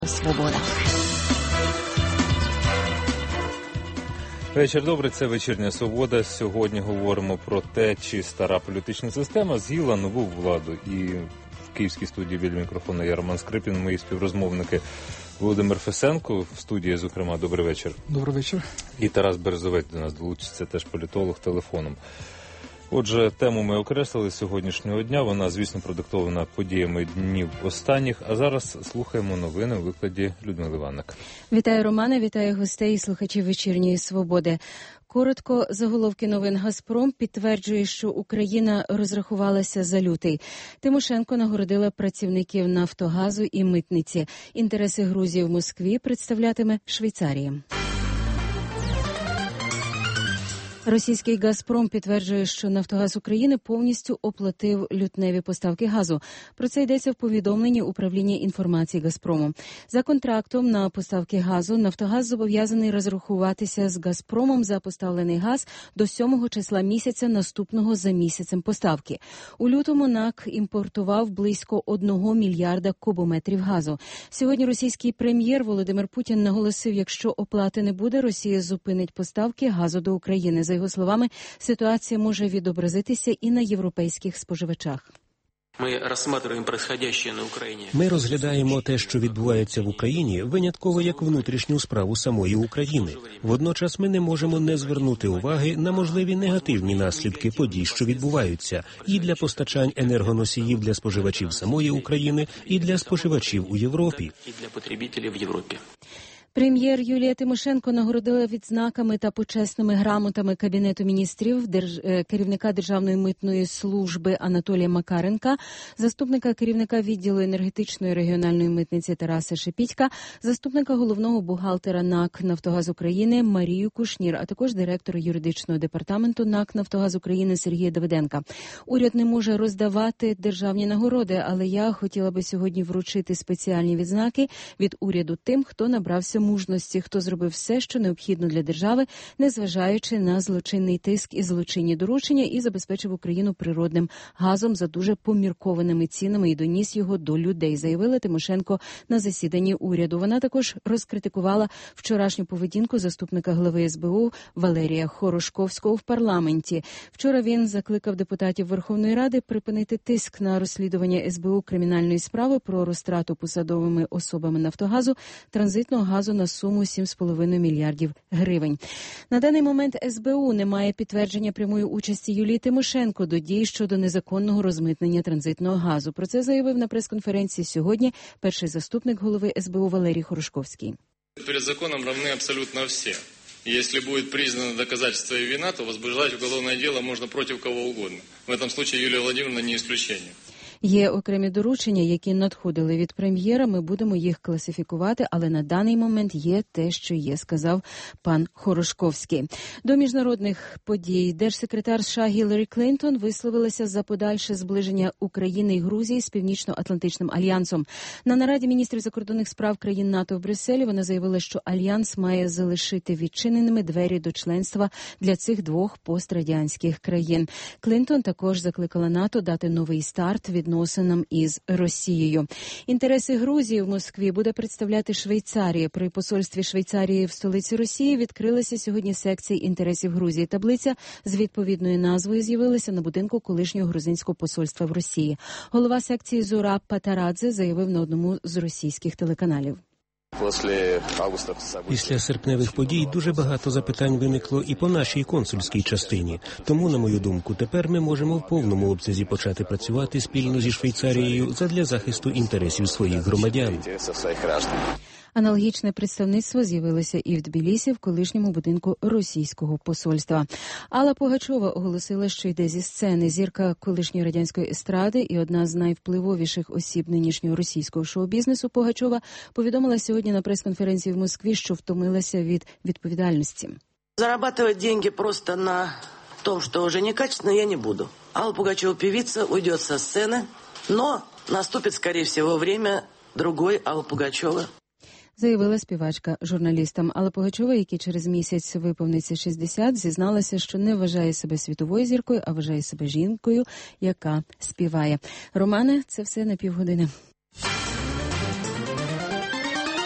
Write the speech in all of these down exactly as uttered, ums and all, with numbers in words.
Свобода. Вечір добрий, це вечірня «Свобода». Сьогодні говоримо про те, чи стара політична система з'їла нову владу. І в київській студії біля мікрофону я Роман Скрипін, мої співрозмовники Володимир Фесенко в студії, зокрема. Добрий вечір. Добрий вечір. І Тарас Березовець до нас долучиться, теж політолог, телефоном. Отже, тему ми окреслили сьогоднішнього дня. Вона, звісно, продиктована подіями днів останніх. А зараз слухаємо новини у викладі Людмили Ванник. Вітаю, Романе, вітаю гостей і слухачів вечірньої «Свободи». Коротко, заголовки новин. «Газпром» підтверджує, що Україна розрахувалася за лютий. Тимошенко нагородила працівників «Нафтогазу» і митниці. Інтереси Грузії в Москві представлятиме Швейцарія. Російський «Газпром» підтверджує, що «Нафтогаз України» повністю оплатив лютневі поставки газу. Про це йдеться в повідомленні управління інформації «Газпрому». За контрактом на поставки газу «Нафтогаз» зобов'язаний розрахуватися з «Газпромом» за поставлений газ до сьомого числа місяця наступного за місяцем поставки. У лютому НАК імпортував близько одного мільярда кубометрів газу. Сьогодні російський прем'єр Володимир Путін наголосив, якщо оплати не буде, Росія зупинить поставки газу до України. За його словами, ситуація може відобразитися і на європейських споживачах. Ми розглядаємо те, що відбувається в Україні, винятково як внутрішню справу самої України. Водночас ми не можемо не звернути уваги на можливі негативні наслідки подій, що відбуваються, і для постачань енергоносіїв для споживачів самої України, і для споживачів у Європі. Прем'єр Юлія Тимошенко нагородила відзнаками та почесними грамотами Кабінету міністрів держ... керівника Державної митної служби Анатолія Макаренка, заступника керівника відділу енергетичної регіональної митниці Тараса Шепітька, заступника головного бухгалтера НАК «Нафтогаз України» Марію Кушнір, а також директора юридичного департаменту НАК «Нафтогаз України» Сергія Давиденка. Уряд не може роздавати державні нагороди, але я хотіла би сьогодні вручити спеціальні відзнаки від уряду тим, хто набрався мужності, хто зробив все, що необхідно для держави, незважаючи на злочинний тиск і злочинні доручення, і забезпечив Україну природним газом за дуже поміркованими цінами і доніс його до людей, заявила Тимошенко на засіданні уряду. Вона також розкритикувала вчорашню поведінку заступника глави ес бе у Валерія Хорошковського в парламенті. Вчора він закликав депутатів Верховної Ради припинити тиск на розслідування ес бе у кримінальної справи про розтрату посадовими особами «Нафтогазу» транзитного газу на суму сім з половиною мільярдів гривень. На даний момент ес бе у не має підтвердження прямої участі Юлії Тимошенко до дій щодо незаконного розмитнення транзитного газу. Про це заявив на прес-конференції сьогодні перший заступник голови ес бе у Валерій Хорошковський. Перед законом равны абсолютно все. Если будет признано доказательство и вина, то возбуждать уголовное дело можно против кого угодно. В этом случае Юлия Владимировна не исключение. Є окремі доручення, які надходили від прем'єра, ми будемо їх класифікувати, але на даний момент є те, що є, сказав пан Хорошковський. До міжнародних подій держсекретар США Гіларі Клінтон висловилася за подальше зближення України і Грузії з Північно-Атлантичним альянсом. На нараді міністрів закордонних справ країн НАТО в Брюсселі вона заявила, що альянс має залишити відчиненими двері до членства для цих двох пострадянських країн. Клінтон також закликала НАТО дати новий старт від відносинам із Росією. Інтереси Грузії в Москві буде представляти Швейцарія. При посольстві Швейцарії в столиці Росії відкрилася сьогодні секція інтересів Грузії. Таблиця з відповідною назвою з'явилася на будинку колишнього грузинського посольства в Росії. Голова секції Зураб Патарадзе заявив на одному з російських телеканалів. Після серпневих подій дуже багато запитань виникло і по нашій консульській частині. Тому, на мою думку, тепер ми можемо в повному обсязі почати працювати спільно зі Швейцарією задля захисту інтересів своїх громадян. Аналогічне представництво з'явилося і в Тбілісі, в колишньому будинку російського посольства. Алла Пугачова оголосила, що йде зі сцени. Зірка колишньої радянської естради і одна з найвпливовіших осіб нинішнього російського шоу-бізнесу Пугачова повідомила сьогодні на прес-конференції в Москві, що втомилася від відповідальності. Зарабатывать деньги просто на том, что уже некачественно, я не буду. Алла Пугачева, певица, уйдет со сцены, но наступит, скорее всего, время другой Аллы Пугачевой. Заявила співачка журналістам. Алла Пугачова, якій через місяць виповниться шістдесят, зізналася, що не вважає себе світовою зіркою, а вважає себе жінкою, яка співає. Романе, це все на півгодини.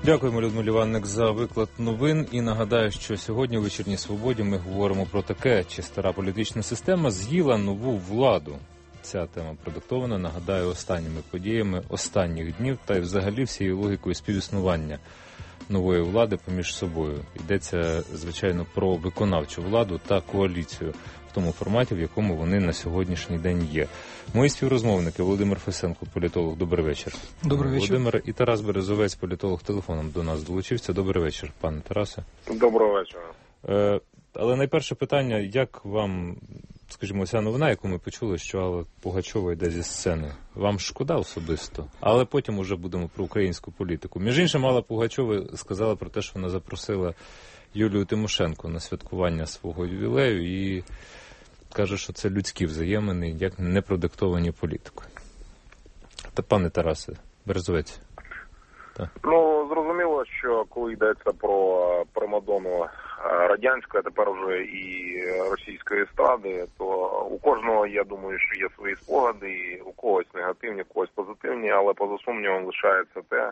Дякуємо, Людмилі Іванник, за виклад новин. І нагадаю, що сьогодні у «Вечірній Свободі» ми говоримо про таке, чи стара політична система з'їла нову владу. Ця тема продиктована, нагадаю, останніми подіями останніх днів та й взагалі всією логікою співіснування нової влади поміж собою. Йдеться, звичайно, про виконавчу владу та коаліцію в тому форматі, в якому вони на сьогоднішній день є. Мої співрозмовники Володимир Фесенко, політолог. Добрий вечір. Добрий вечір. Володимир, і Тарас Березовець, політолог, телефоном до нас долучився. Добрий вечір, пане Тарасе. Доброго вечора. Е, але найперше питання, як вам, скажімо, ця новина, яку ми почули, що Алла Пугачова йде зі сцени. Вам шкода особисто? Але потім уже будемо про українську політику. Між іншим, Алла Пугачова сказала про те, що вона запросила Юлію Тимошенко на святкування свого ювілею і каже, що це людські взаємини, як не продиктовані політикою. Та, пане Тарасе, Березовець. Так. Ну, зрозуміло, що коли йдеться про примадонну радянської, а тепер вже і російської естради, то у кожного, я думаю, що є свої спогади, і у когось негативні, у когось позитивні, але поза сумнівом лишається те,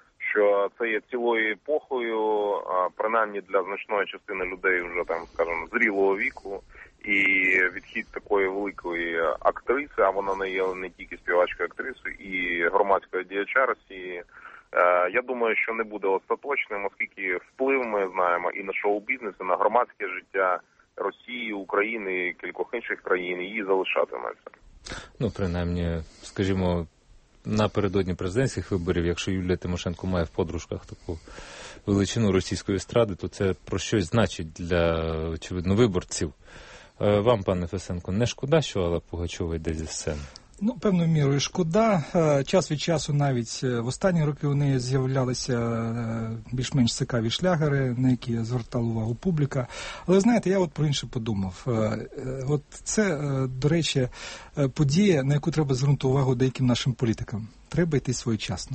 що це є цілою епохою, принаймні для значної частини людей вже, там, скажімо, зрілого віку, і відхід такої великої актриси, а вона не є не тільки співачкою актрисою, і громадської діяча Росії, я думаю, що не буде остаточним, оскільки вплив ми знаємо і на шоу-бізнес, і на громадське життя Росії, України і кількох інших країн, її залишатиметься. Ну, принаймні, скажімо, напередодні президентських виборів, якщо Юлія Тимошенко має в подружках таку величину російської естради, то це про щось значить для, очевидно, виборців. Вам, пане Фесенко, не шкода, що Алла Пугачова йде зі сцени? Ну, певною мірою шкода. Час від часу навіть в останні роки у неї з'являлися більш-менш цікаві шлягери, на які звертала увагу публіка. Але, знаєте, я от про інше подумав. От це, до речі, подія, на яку треба звернути увагу деяким нашим політикам. Треба йти своєчасно.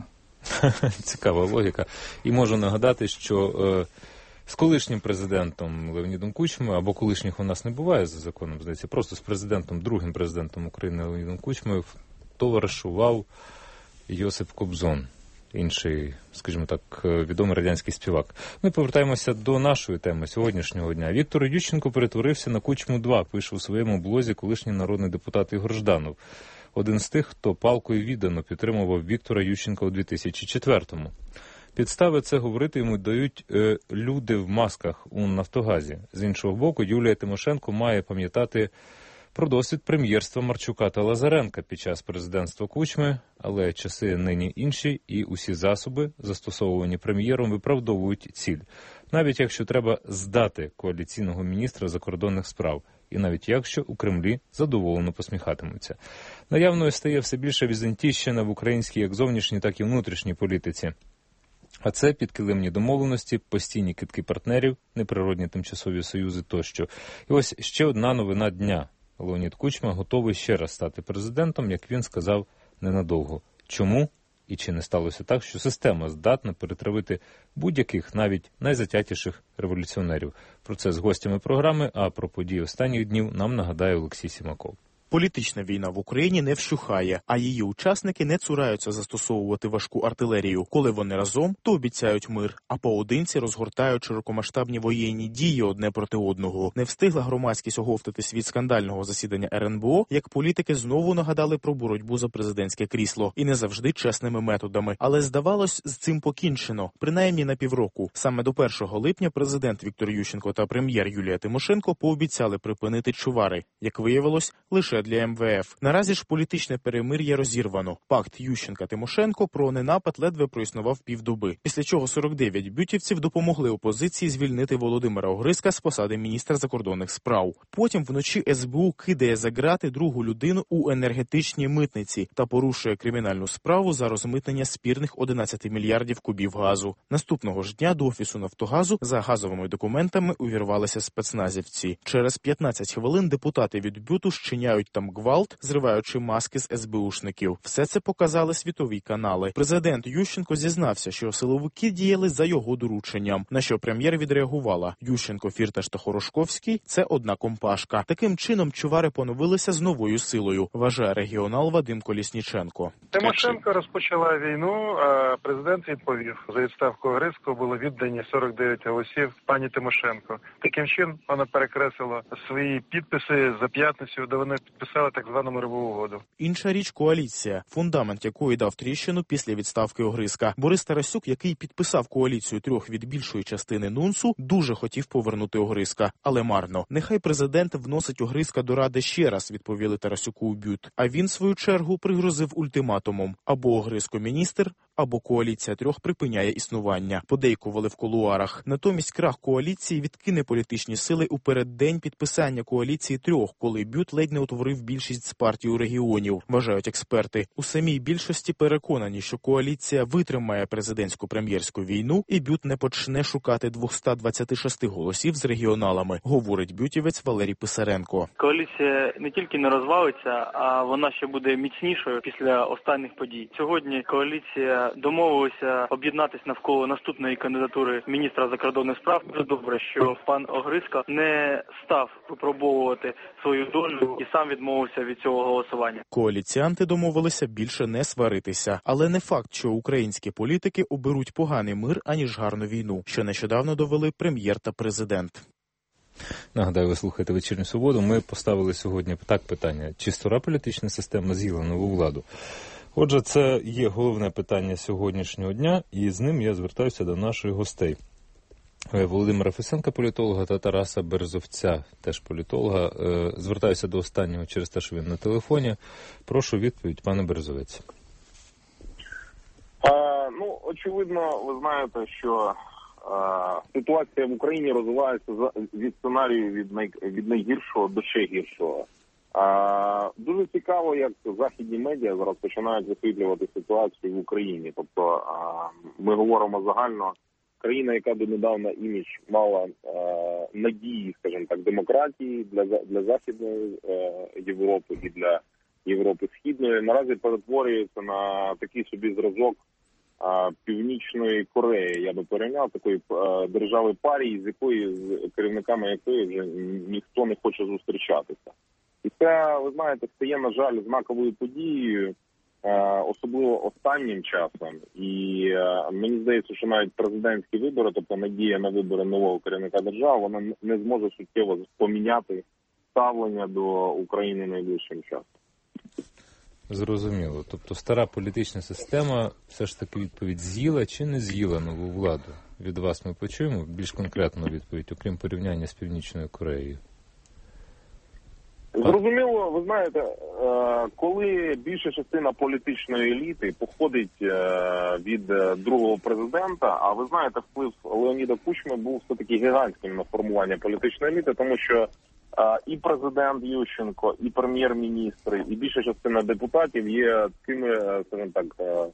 Цікава логіка. І можу нагадати, що з колишнім президентом Леонідом Кучмою, або колишніх у нас не буває за законом, здається, просто з президентом, другим президентом України Леонідом Кучмою товаришував Йосип Кобзон, інший, скажімо так, відомий радянський співак. Ми повертаємося до нашої теми сьогоднішнього дня. Віктор Ющенко перетворився на Кучму два, пише у своєму блозі колишній народний депутат Ігор Жданов. Один з тих, хто палкою віддано підтримував Віктора Ющенка у дві тисячі четвертому. Підстави це говорити йому дають е, люди в масках у Нафтогазі. З іншого боку, Юлія Тимошенко має пам'ятати про досвід прем'єрства Марчука та Лазаренка під час президентства Кучми, але часи нині інші і усі засоби, застосовувані прем'єром, виправдовують ціль. Навіть якщо треба здати коаліційного міністра закордонних справ, і навіть якщо у Кремлі задоволено посміхатимуться. Наявною стає все більше візантійщина в українській як зовнішній, так і внутрішній політиці. А це підкилимні домовленості, постійні кидки партнерів, неприродні тимчасові союзи тощо. І ось ще одна новина дня. Леонід Кучма готовий ще раз стати президентом, як він сказав, ненадовго. Чому? І чи не сталося так, що система здатна перетравити будь-яких, навіть найзатятіших революціонерів? Про це з гостями програми, а про події останніх днів нам нагадає Олексій Сімаков. Політична війна в Україні не вщухає, а її учасники не цураються застосовувати важку артилерію. Коли вони разом, то обіцяють мир, а поодинці розгортають широкомасштабні воєнні дії одне проти одного. Не встигла громадськість оговтатись від скандального засідання ер ен бе о, як політики знову нагадали про боротьбу за президентське крісло. І не завжди чесними методами. Але, здавалось, з цим покінчено. Принаймні на півроку. Саме до першого липня президент Віктор Ющенко та прем'єр Юлія Тимошенко пообіцяли припинити чувари. Як виявилось, лише для ем ве еф. Наразі ж політичне перемир'я розірвано. Пакт Ющенка-Тимошенко про ненапад ледве проіснував півдоби. Після чого сорок дев'ять бютівців допомогли опозиції звільнити Володимира Огризка з посади міністра закордонних справ. Потім вночі ес бе у кидає за ґрати другу людину у енергетичній митниці та порушує кримінальну справу за розмитнення спірних одинадцять мільярдів кубів газу. Наступного ж дня до офісу Нафтогазу за газовими документами увірвалися спецназівці. Через п'ятнадцять хвилин депутати від БЮТу щиняють там гвалт, зриваючи маски з ес бе ушників. Все це показали світові канали. Президент Ющенко зізнався, що силовики діяли за його дорученням, на що прем'єр відреагувала. Ющенко, Фірташ та Хорошковський – це одна компашка. Таким чином чувари поновилися з новою силою, вважає регіонал Вадим Колісніченко. Тимошенко розпочала війну, а президент відповів. За відставку Огризького було віддані сорок дев'ять голосів пані Тимошенко. Таким чином вона перекреслила свої підписи за п'ятницю, де вони підписали так звану мирову угоду. Інша річ – коаліція, фундамент якої дав тріщину після відставки Огризка. Борис Тарасюк, який підписав коаліцію трьох від більшої частини НУНСу, дуже хотів повернути Огризка, але марно. Нехай президент вносить Огризка до Ради ще раз, відповіли Тарасюку у БЮТ. А він, в свою чергу, пригрозив ультиматумом. Або Огризко міністр, або коаліція трьох припиняє існування. Подейкували в кулуарах. Натомість крах коаліції відкине політичні сили у переддень підписання коаліції трьох, коли БЮТ ледь не утворив більшість з партії регіонів, вважають експерти. У самій більшості переконані, що коаліція витримає президентську прем'єрську війну і БЮТ не почне шукати двісті двадцять шість голосів з регіоналами, говорить бютівець Валерій Писаренко. Коаліція не тільки не розвалиться, а вона ще буде міцнішою після останніх подій. Сьогодні коаліція домовилися об'єднатися навколо наступної кандидатури міністра закордонних справ. Дуже добре, що пан Огризко не став випробовувати свою долю і сам відмовився від цього голосування. Коаліціанти домовилися більше не сваритися. Але не факт, що українські політики оберуть поганий мир, аніж гарну війну, що нещодавно довели прем'єр та президент. Нагадаю, ви слухаєте «Вечірню Свободу». Ми поставили сьогодні так питання, чи стара політична система з'їла нову владу? Отже, це є головне питання сьогоднішнього дня, і з ним я звертаюся до наших гостей. Володимира Фесенка, політолога, та Тараса Березовця, теж політолога. Звертаюся до останнього через те, що він на телефоні. Прошу відповідь, пане Березовець. А, ну, очевидно, ви знаєте, що а, ситуація в Україні розвивається від сценарію від, най, від найгіршого до ще гіршого. А, дуже цікаво, як західні медіа зараз починають висвітлювати ситуацію в Україні. Тобто а, ми говоримо загально, країна, яка донедавна імідж мала а, надії, скажімо так, демократії для, для Західної а, Європи і для Європи Східної, наразі перетворюється на такий собі зразок а, Північної Кореї, я би порівняв, такої а, держави парії, з якої, з керівниками якої вже ніхто не хоче зустрічатися. І це, ви знаєте, стає, на жаль, знаковою подією, особливо останнім часом. І мені здається, що навіть президентські вибори, тобто надія на вибори нового керівника держави, вона не зможе суттєво поміняти ставлення до України найближчим часом. Зрозуміло. Тобто стара політична система все ж таки відповідь з'їла чи не з'їла нову владу? Від вас ми почуємо більш конкретну відповідь, окрім порівняння з Північною Кореєю. Зрозуміло, ви знаєте, коли більша частина політичної еліти походить від другого президента, а ви знаєте, вплив Леоніда Кучми був все-таки гігантським на формування політичної еліти, тому що і президент Ющенко, і прем'єр-міністри, і більша частина депутатів є такими, скажімо так,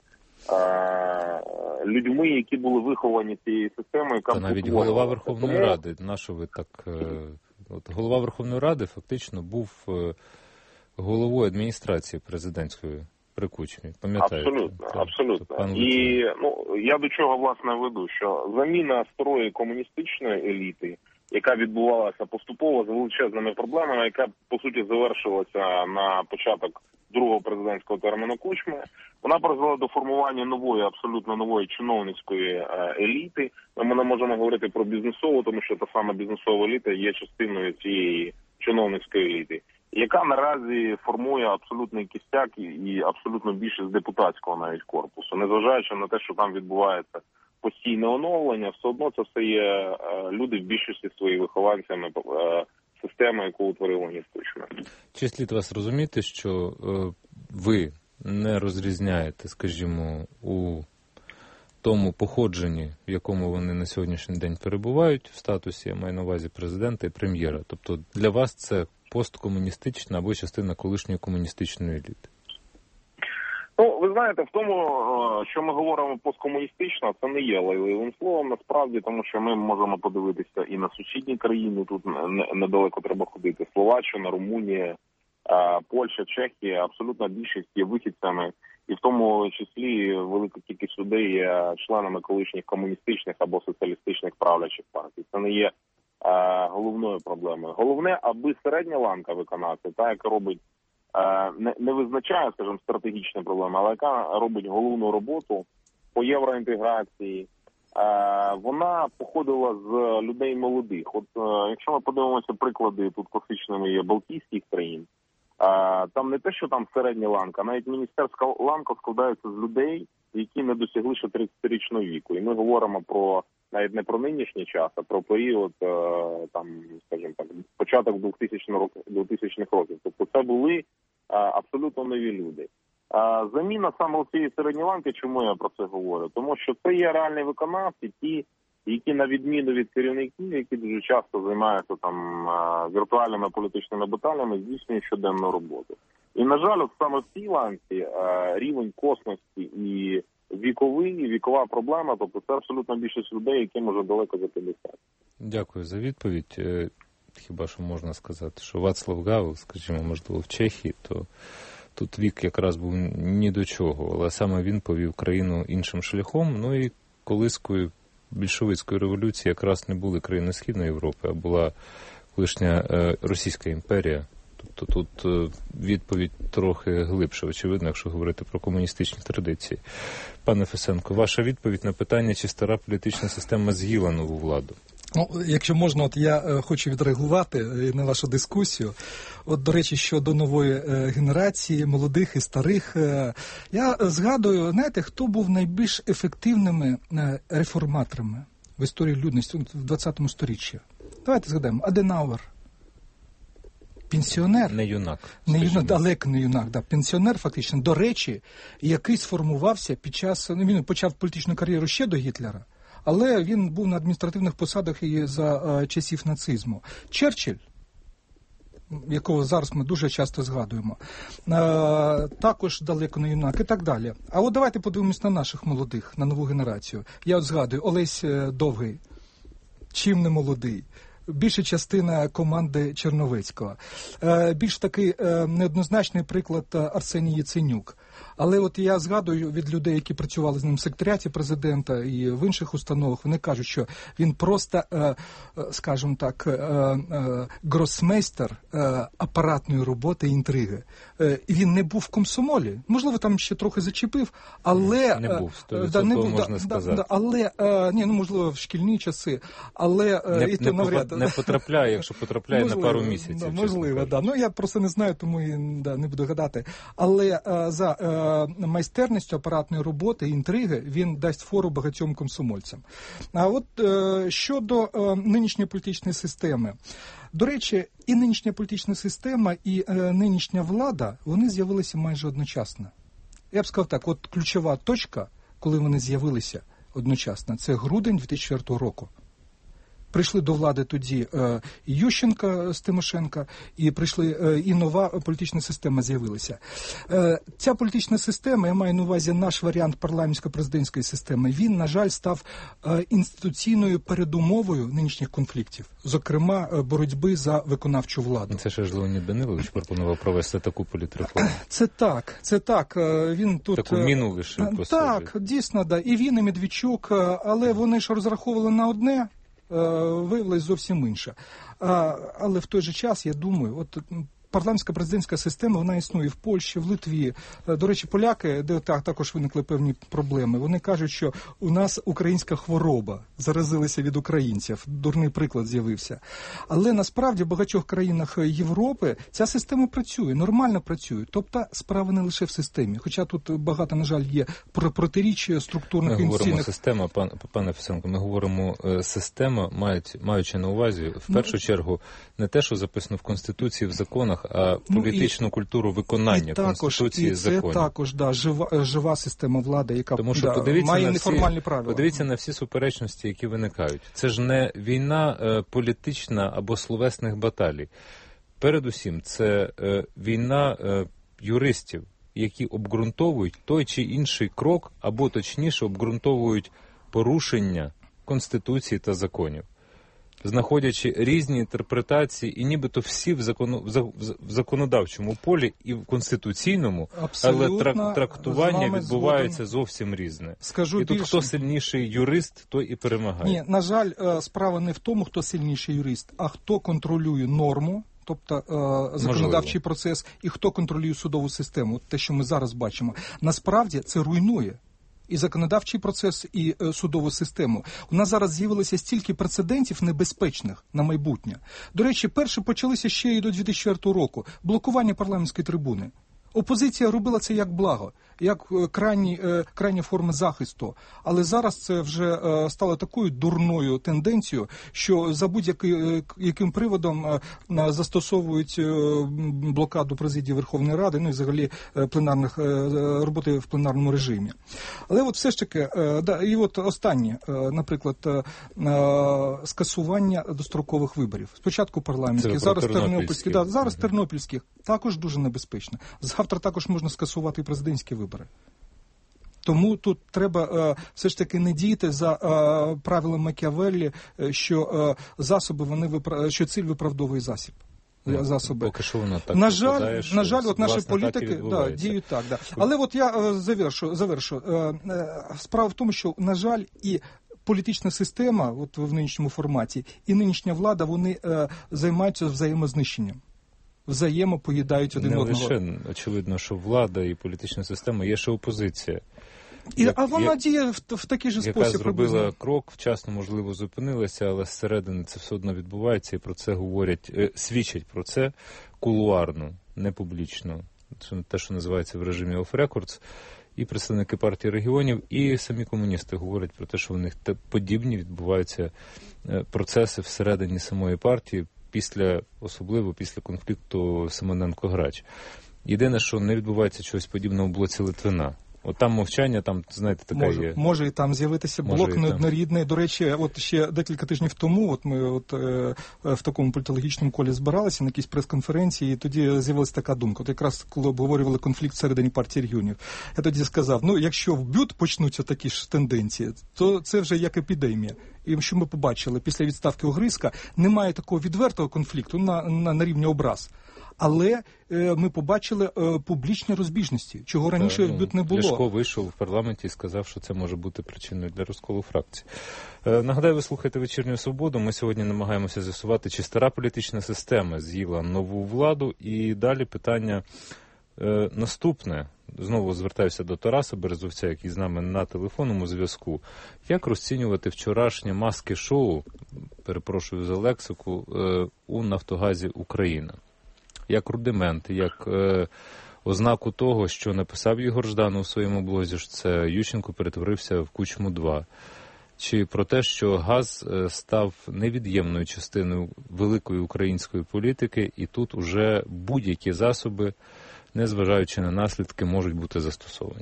людьми, які були виховані цією системою, яка Та навіть голова Верховної Тому... Ради, на що ви так... От голова Верховної Ради фактично був головою адміністрації президентської при Кучмі, пам'ятаєте? Абсолютно, так, абсолютно. І ну, я до чого, власне, веду, що заміна старої комуністичної еліти, яка відбувалася поступово з величезними проблемами, яка, по суті, завершилася на початок другого президентського терміну Кучми, вона призвела до формування нової, абсолютно нової чиновницької еліти. Ми не можемо говорити про бізнесову, тому що та сама бізнесова еліта є частиною цієї чиновницької еліти, яка наразі формує абсолютний кістяк і абсолютно більшість депутатського навіть корпусу. Незважаючи на те, що там відбувається постійне оновлення, все одно це все є люди в більшості свої вихованцями системи, яку утворив Леонід Кучма. Чи слід вас розуміти, що е, ви не розрізняєте, скажімо, у тому походженні, в якому вони на сьогоднішній день перебувають в статусі, я маю на увазі президента і прем'єра? Тобто для вас це посткомуністична або частина колишньої комуністичної еліти? Ну, ви знаєте, в тому, що ми говоримо посткомуністично, це не є лайливим словом, насправді, тому що ми можемо подивитися і на сусідні країни, тут недалеко треба ходити, Словаччина, Румунія, Польща, Чехія, абсолютна більшість є вихідцями, і в тому числі велика кількість людей є членами колишніх комуністичних або соціалістичних правлячих партій. Це не є головною проблемою. Головне, аби середня ланка виконавців, та, яка робить, не, не визначає, скажімо, стратегічні проблеми, але яка робить головну роботу по євроінтеграції, вона походила з людей молодих. От якщо ми подивимося приклади тут класичними є балтійських країн, там не те, що там середня ланка, навіть міністерська ланка складається з людей, які не досягли ще тридцятирічного віку. І ми говоримо про навіть не про нинішній час, а про період, там, скажімо так, початок двохтисячних років. Тобто це були абсолютно нові люди. Заміна саме у цієї середньої ланки, чому я про це говорю? Тому що це є реальні виконавці, ті, які на відміну від керівників, які дуже часто займаються там віртуальними політичними баталями, здійснюють щоденну роботу. І, на жаль, от саме в цій ланці рівень косності і віковий, і вікова проблема, тобто це абсолютно більшість людей, яким уже далеко за п'ятдесят. Дякую за відповідь. Хіба що можна сказати, що Вацлав Гавел, скажімо, можливо, в Чехії, то тут вік якраз був ні до чого, але саме він повів країну іншим шляхом. Ну і колискою більшовицької революції якраз не були країни Східної Європи, а була колишня Російська імперія. Тобто тут відповідь трохи глибша, очевидно, якщо говорити про комуністичні традиції. Пане Фесенко, ваша відповідь на питання, чи стара політична система з'їла нову владу? Ну, якщо можна, от я е, хочу відреагувати на вашу дискусію. От, до речі, щодо нової е, генерації, молодих і старих, е, я згадую, знаєте, хто був найбільш ефективними е, реформаторами в історії людності в ХХ сторіччі. Давайте згадаємо. Аденауер. Пенсіонер. Не юнак. Не юнак, далеко не юнак, да. Пенсіонер, фактично, до речі, який сформувався під час, ну, він почав політичну кар'єру ще до Гітлера, але він був на адміністративних посадах і за а, часів нацизму. Черчилль, якого зараз ми дуже часто згадуємо, а, також далеко не юнак і так далі. А от давайте подивимось на наших молодих, на нову генерацію. Я от згадую, Олесь Довгий, чим не молодий. Більша частина команди Черновецького. Е, більш такий е, неоднозначний приклад Арсеній Яценюк. Але от я згадую від людей, які працювали з ним в секретаріаті президента і в інших установах, вони кажуть, що він просто, е, скажімо так, е, е, гросмейстер е, апаратної роботи і інтриги. Е, і він не був в комсомолі. Можливо, там ще трохи зачепив, але... Не був, е, да, не був, можна да, сказати. Да, але, е, ні, ну, можливо, в шкільні часи, але... Е, не, і то не, навряд... не потрапляє, якщо потрапляє можливо, на пару місяців. Да, можливо, да. Ну, я просто не знаю, тому і да, не буду гадати. Але е, за е, майстерністю апаратної роботи і інтриги він дасть фору багатьом комсомольцям. А от е, щодо е, нинішньої політичної системи. До речі, і нинішня політична система, і е, нинішня влада, вони з'явилися майже одночасно. Я б сказав так, от ключова точка, коли вони з'явилися одночасно, це грудень дві тисячі четвертого року. Прийшли до влади тоді е, і Ющенка з Тимошенка, і прийшли е, і нова політична система з'явилася. Е, ця політична система, я маю на увазі наш варіант парламентсько-президентської системи, він, на жаль, став е, інституційною передумовою нинішніх конфліктів, зокрема е, боротьби за виконавчу владу. Це ж Леонід Данилович пропонував провести таку політреформу. Це так, це так. Е, він тут... Таку міну лишив по собі. Так, дійсно, да. І він, і Медведчук, але вони ж розраховували на одне, виявилось зовсім інше. А, але в той же час, я думаю, от парламентська президентська система, вона існує в Польщі, в Литві. До речі, поляки, де так, також виникли певні проблеми, вони кажуть, що у нас українська хвороба, заразилися від українців, дурний приклад з'явився. Але насправді в багатьох країнах Європи ця система працює, нормально працює. Тобто справа не лише в системі, хоча тут багато, на жаль, є протиріччя структурних ми інституційних... Ми говоримо система, пан, пане Фесенко, ми говоримо система, мають, маючи на увазі, в першу ну, чергу, не те, що записано в Конституції, в законах, а політичну ну, і, культуру виконання і Конституції і законів. І це також, да, жива, жива система влади, яка Тому що да, має неформальні всі, правила. Подивіться на всі суперечності, які виникають. Це ж не війна е, політична або словесних баталій. Передусім, це е, війна е, юристів, які обґрунтовують той чи інший крок, або точніше обґрунтовують порушення Конституції та законів. знаходячи різні інтерпретації, і нібито всі в, закону, в законодавчому полі і в конституційному, абсолютно, але трак, трактування відбувається згоден. Зовсім різне. Скажу і тут більше. Хто сильніший юрист, той і перемагає. Ні, на жаль, справа не в тому, хто сильніший юрист, а хто контролює норму, тобто е, законодавчий Можливо. процес, і хто контролює судову систему, те, що ми зараз бачимо. Насправді це руйнує і законодавчий процес, і е, судову систему. У нас зараз з'явилося стільки прецедентів небезпечних на майбутнє. До речі, перші почалися ще і до дві тисячі четвертого року. Блокування парламентської трибуни. Опозиція робила це як благо, як крайні, крайні форми захисту. Але зараз це вже стало такою дурною тенденцією, що за будь-яким приводом застосовують блокаду президії Верховної Ради, ну і взагалі пленарних, роботи в пленарному режимі. Але от все ж таки, да, і от останнє, наприклад, скасування дострокових виборів. Спочатку парламентських, зараз тернопільських, да, зараз тернопільських, також дуже небезпечно. Завтра також можна скасувати і президентські вибори. Тому тут треба е, все ж таки не діяти за е, правилом Макіавеллі, що е, засоби вони випра... що ціль виправдовує засіб. Ну, засоби. Поки що воно так на жаль, на жаль, от наші політики да, діють так. Да. Але от я е, завершу, завершу. Е, е, справа в тому, що, на жаль, і політична система от в нинішньому форматі, і нинішня влада, вони е, займаються взаємознищенням. Взаємопоїдають один одного. Не лише, очевидно, що влада і політична система, є ще опозиція. І, як, а вона як, діє в, в такий же спосіб. Яка зробила приблизно. крок, вчасно, можливо, зупинилася, але зсередини це все одно відбувається, і про це говорять, е, свідчать про це кулуарно, не публічно. Це те, що називається в режимі off records. І представники партії регіонів, і самі комуністи говорять про те, що в них подібні відбуваються процеси всередині самої партії, після, особливо після конфлікту Симоненко-Грач. Єдине, що не відбувається чогось подібного в блоці Литвина. От там мовчання, там, знаєте, така може, є... Може і там з'явитися блок неоднорідний. До речі, от ще декілька тижнів тому от ми от, е, в такому політологічному колі збиралися на якійсь прес-конференції, і тоді з'явилася така думка. От якраз коли обговорювали конфлікт всередині партії регіонів, я тоді сказав, ну, якщо в БЮТ почнуться такі ж тенденції, то це вже як епідемія. І що ми побачили, після відставки Огризка немає такого відвертого конфлікту на, на, на рівні образ. Але е, ми побачили е, публічні розбіжності, чого раніше ну, не було. Ляшко вийшов в парламенті і сказав, що це може бути причиною для розколу фракції. Е, нагадаю, ви слухаєте «Вечірню свободу». Ми сьогодні намагаємося з'ясувати, чи стара політична система з'їла нову владу. І далі питання е, наступне. Знову звертаюся до Тараса Березовця, який з нами на телефонному зв'язку. Як розцінювати вчорашнє маски-шоу, перепрошую за лексику, е, у «Нафтогазі Україна»? Як рудимент, як е, ознаку того, що написав Ігор Жданов у своєму блозі, що це Ющенко перетворився в Кучму два. Чи про те, що газ е, став невід'ємною частиною великої української політики, і тут уже будь-які засоби, незважаючи на наслідки, можуть бути застосовані?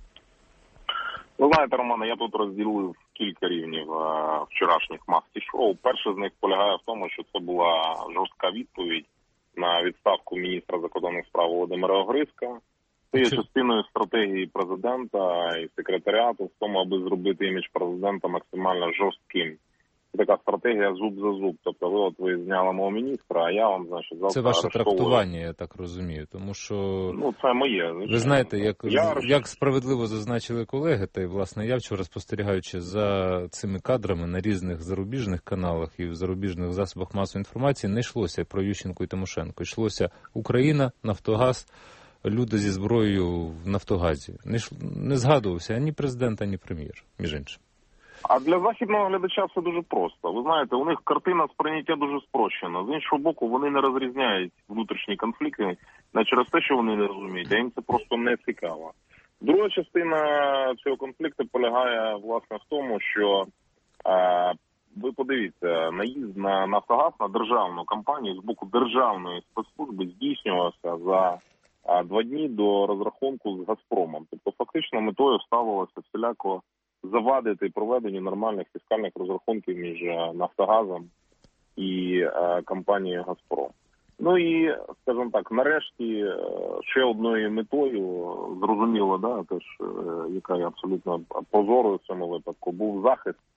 Ви знаєте, Романе, я тут розділив кілька рівнів е, вчорашніх маски-шоу. Перше з них полягає в тому, що це була жорстка відповідь на відставку міністра закордонних справ Володимира Огризка. Це є частиною стратегії президента і секретаріату в тому, аби зробити імідж президента максимально жорстким. Це така стратегія зуб за зуб. Тобто ви от ви зняли мого міністра, а я вам, значить, завтра це ваше арештовую. трактування, я так розумію, тому що... Ну, це моє. Звичайно. Ви знаєте, як, я... як справедливо зазначили колеги, та й, власне, я вчора, спостерігаючи за цими кадрами на різних зарубіжних каналах і в зарубіжних засобах масової інформації, не йшлося про Ющенко і Тимошенко. Йшлося Україна, Нафтогаз, люди зі зброєю в Нафтогазі. Не, ш... не згадувався ані президент, ані прем'єр, між іншим. А для західного глядача все дуже просто. Ви знаєте, у них картина сприйняття дуже спрощена. З іншого боку, вони не розрізняють внутрішні конфлікти не через те, що вони не розуміють, а їм це просто не цікаво. Друга частина цього конфлікту полягає, власне, в тому, що е, ви подивіться, наїзд на Нафтогаз, на державну компанію з боку державної спецслужби здійснювався за е, два дні до розрахунку з Газпромом. Тобто фактично метою ставилося всіляко завадити проведенню нормальних фіскальних розрахунків між Нафтогазом і е, компанією «Газпром». Ну і, скажімо так, нарешті ще одною метою, зрозуміло, да, теж, е, яка є абсолютно прозорою в цьому випадку, був захист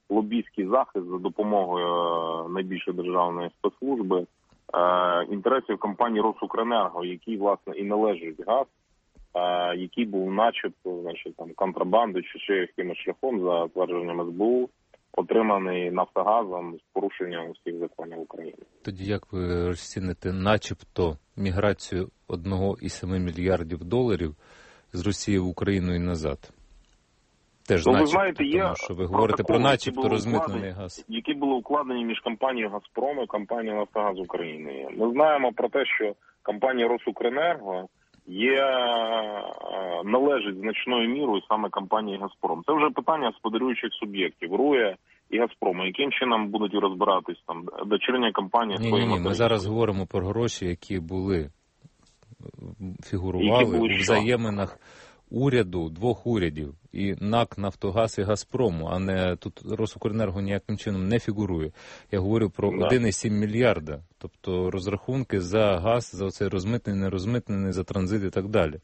лобійський захист за допомогою найбільшої державної спецслужби інтересів компанії «Росукренерго», який, власне, і належить газ, який був начебто, значить, там, контрабандою чи ще якимось шляхом, за твердженням ес бе у, отриманий «Нафтогазом» з порушенням всіх законів України. Тоді як ви розціните начебто міграцію одного цілих семи мільярдів доларів з Росії в Україну і назад? Теж ну, начебто, ви знаєте, є тому що ви говорите про начебто розмитнений газ. Які були укладені між компанією «Газпром» і компанією «Нафтогаз України». Ми знаємо про те, що компанія «Росукренерго» є, належить значною мірою саме компанії «Газпром». Це вже питання господарюючих суб'єктів РУЕ і «Газпрому». Яким чином будуть розбиратись там дочірня компанія? Ні, ні, ні, ми зараз говоримо про гроші, які були, фігурували які були у взаєминах уряду, двох урядів, і НАК «Нафтогаз» і «Газпрому», а не тут «Росукренерго» ніяким чином не фігурує. Я говорю про да. один цілих сім мільярда, тобто розрахунки за газ, за оцей розмитнений, нерозмитнений, за транзит і так далі.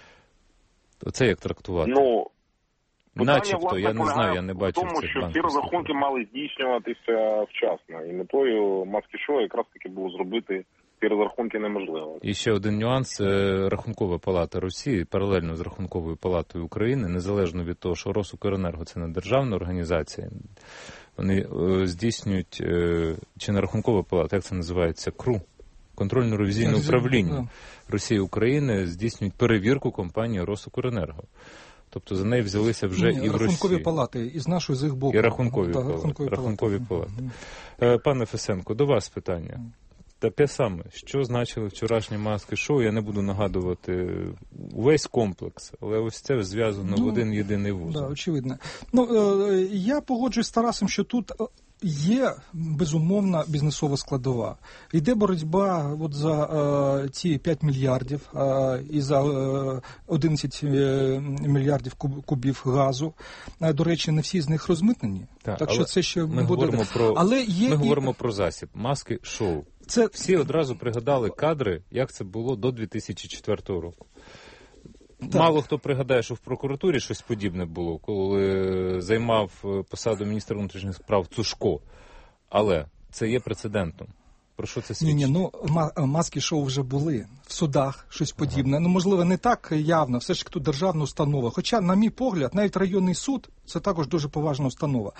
Оце як трактувати? Ну, начебто, я не знаю, я не бачив цих банків. Тому що ці розрахунки мали здійснюватися вчасно, і метою маски-шоу якраз таки було зробити ці розрахунки неможливо. І ще один нюанс. Рахункова палата Росії, паралельно з Рахунковою палатою України, незалежно від того, що «Росукренерго» – це не державна організація, вони здійснюють, чи не Рахункова палата, як це називається, КРУ, контрольно-ревізійне управління Росії і України, здійснюють перевірку компанії «Росукренерго». Тобто за неї взялися вже Ні, і в Росії. Рахункові палати, і з нашої, з їх боку. І рахункові, да, палати. рахункові, рахункові палати. палати. Пане Фесенко, до вас питання. Таке саме, що значили вчорашні маски-шоу, я не буду нагадувати увесь комплекс, але ось це зв'язано ну, в один єдиний вузол. Так, да, очевидно. Ну, е, я погоджуюсь з Тарасом, що тут є, безумовна, бізнесова складова. Йде боротьба от за е, ці п'ять мільярдів е, і за е, одинадцять мільярдів куб, кубів газу. Е, до речі, не всі з них розмитнені. Так, так що це ще ми буде. Говоримо про, але є ми і... говоримо про засіб, маски-шоу. Це... Всі одразу пригадали кадри, як це було до дві тисячі четвертого року. Так. Мало хто пригадає, що в прокуратурі щось подібне було, коли займав посаду міністра внутрішніх справ Цушко. Але це є прецедентом. Про що це свідчить? Ні, ні, ну маски-шоу вже були в судах, щось подібне. Ага. Ну, можливо, не так явно, все ж таки тут державна установа. Хоча, на мій погляд, навіть районний суд – це також дуже поважна установа.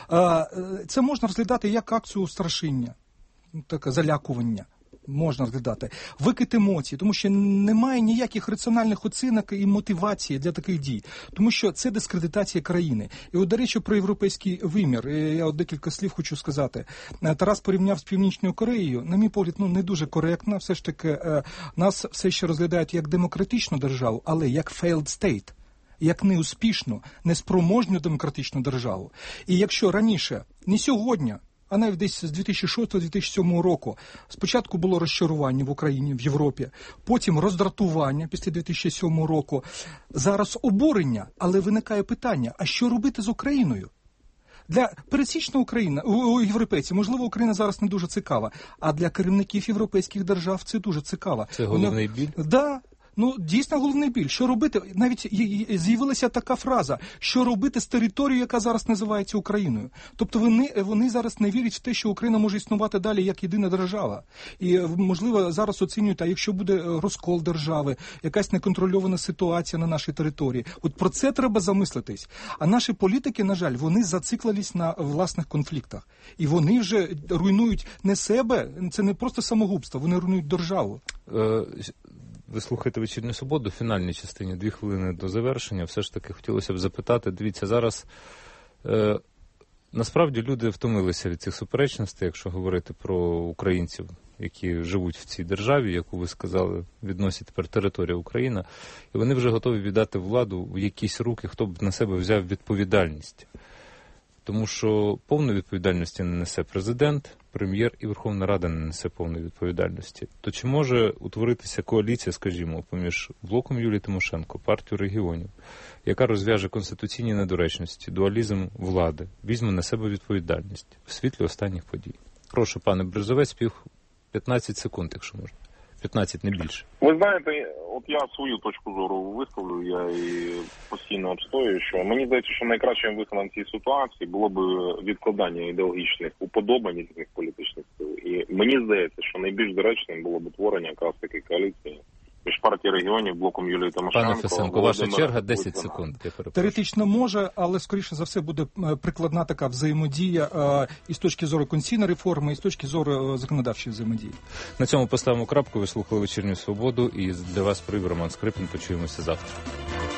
Це можна розглядати як акцію страшіння, таке залякування. Можна розглядати. Викид емоцій, тому що немає ніяких раціональних оцінок і мотивації для таких дій. Тому що це дискредитація країни. І от, до речі, про європейський вимір. Я от декілька слів хочу сказати. Тарас порівняв з Північною Кореєю. На мій погляд, ну, не дуже коректно. Все ж таки, нас все ще розглядають як демократичну державу, але як failed state. Як неуспішну, неспроможну демократичну державу. І якщо раніше, не сьогодні, а навіть десь з дві тисячі шостого - дві тисячі сьомого року спочатку було розчарування в Україні, в Європі, потім роздратування після дві тисячі сьомого року, зараз обурення, але виникає питання, а що робити з Україною? Для пересічної України, у європейців, можливо, Україна зараз не дуже цікава, а для керівників європейських держав це дуже цікаво. Це головний біль? Так. Да. Ну, дійсно головний біль. Що робити? Навіть з'явилася така фраза, що робити з територією, яка зараз називається Україною. Тобто вони, вони зараз не вірять в те, що Україна може існувати далі як єдина держава. І, можливо, зараз оцінюють, а якщо буде розкол держави, якась неконтрольована ситуація на нашій території. От про це треба замислитись. А наші політики, на жаль, вони зациклились на власних конфліктах. І вони вже руйнують не себе, це не просто самогубство, вони руйнують державу. Е... Ви слухаєте «Вечірню Свободу» в фінальній частині, дві хвилини до завершення. Все ж таки хотілося б запитати, дивіться, зараз е, насправді люди втомилися від цих суперечностей, якщо говорити про українців, які живуть в цій державі, яку ви сказали, відносять тепер територія Україна, і вони вже готові віддати владу в якісь руки, хто б на себе взяв відповідальність. Тому що повної відповідальності не несе президент, прем'єр і Верховна Рада не несе повної відповідальності. То чи може утворитися коаліція, скажімо, поміж блоком Юлії Тимошенко, партією регіонів, яка розв'яже конституційні недоречності, дуалізм влади, візьме на себе відповідальність в світлі останніх подій? Прошу, пане Березовець, пів п'ятнадцять секунд, якщо можна. п'ятнадцять, не більше. Ви знаєте, от я свою точку зору висловлю, я і постійно обстоюю, що мені здається, що найкращим виходом цієї ситуації було б відкладання ідеологічних уподобань різних політичних сил. І мені здається, що найбільш доречним було б утворення якраз таки коаліції між партією регіонів, блоком Юлії Тимошенко. Пане Фесенко, ваша черга, десять секунд. Теоретично може, але скоріше за все буде прикладна така взаємодія і з точки зору конституційної реформи, і з точки зору законодавчої взаємодії. На цьому поставимо крапку. Ви слухали «Вечірню свободу» і для вас привів Роман Скрипін. Почуємося завтра.